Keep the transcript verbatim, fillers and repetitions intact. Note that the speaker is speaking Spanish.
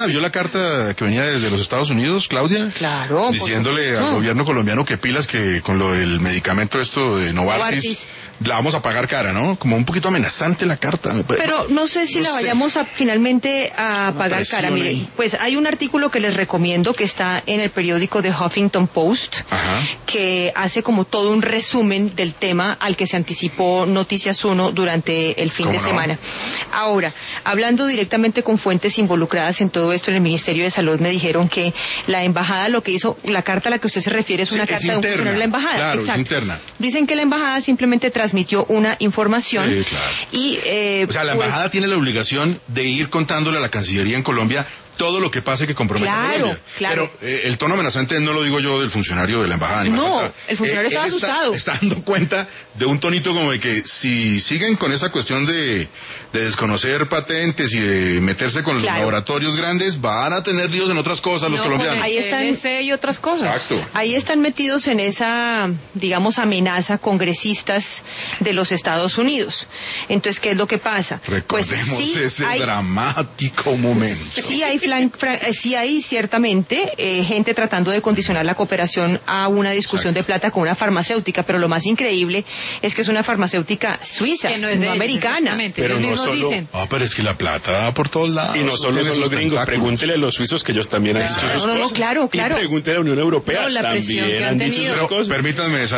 ¿Vio la carta que venía desde los Estados Unidos, Claudia? Claro. Diciéndole al gobierno colombiano que pilas que con lo del medicamento esto de Novartis, Novartis. la vamos a pagar cara, ¿no? Como un poquito amenazante la carta. Pero no sé si no la sé. vayamos a finalmente a Una pagar presión cara. Mire, ahí. pues hay un artículo que les recomiendo que está en el periódico The Huffington Post, Ajá. que hace como todo un resumen del tema al que se anticipó Noticias uno durante el fin ¿Cómo de no? semana. Ahora, hablando directamente con fuentes involucradas en todo esto en el Ministerio de Salud, me dijeron que la embajada lo que hizo, la carta a la que usted se refiere es Sí, una es carta de un interna, funcionario de la embajada. claro, es Exacto. interna. Dicen que la embajada simplemente transmitió una información Sí, claro. y eh, O sea, la pues, embajada tiene la obligación de ir contándole a la Cancillería en Colombia todo lo que pase que comprometa Claro, a Colombia. claro. Pero eh, el tono amenazante no lo digo yo del funcionario de la embajada. Ni más No, falta. el funcionario estaba él está- asustado. Está dando cuenta de un tonito como de que si siguen con esa cuestión de, de desconocer patentes y de meterse con los Claro. laboratorios grandes, van a tener líos en otras cosas los No, colombianos. con el Ahí están- T L C y otras cosas. Exacto. Ahí están metidos en esa, digamos, amenaza congresistas de los Estados Unidos. Entonces, ¿qué es lo que pasa? Recordemos sí ese hay, dramático momento. sí hay, flan- fra- eh, sí hay ciertamente eh, gente tratando de condicionar la cooperación a una discusión Exacto. de plata con una farmacéutica, pero lo más increíble es que es una farmacéutica suiza, Que no es de ellos, americana. exactamente. Pero Ellos no mismos solo- dicen. Ah, pero es que la plata da por todos lados. Y no solo Tiene son los sus gringos, tentáculos. pregúntele a los suizos que ellos también han dicho Claro. sus No, no, no, cosas. claro, claro. Y pregúntele a la Unión Europea, No, la presión también que han han dicho tenido. sus Pero cosas. permítanme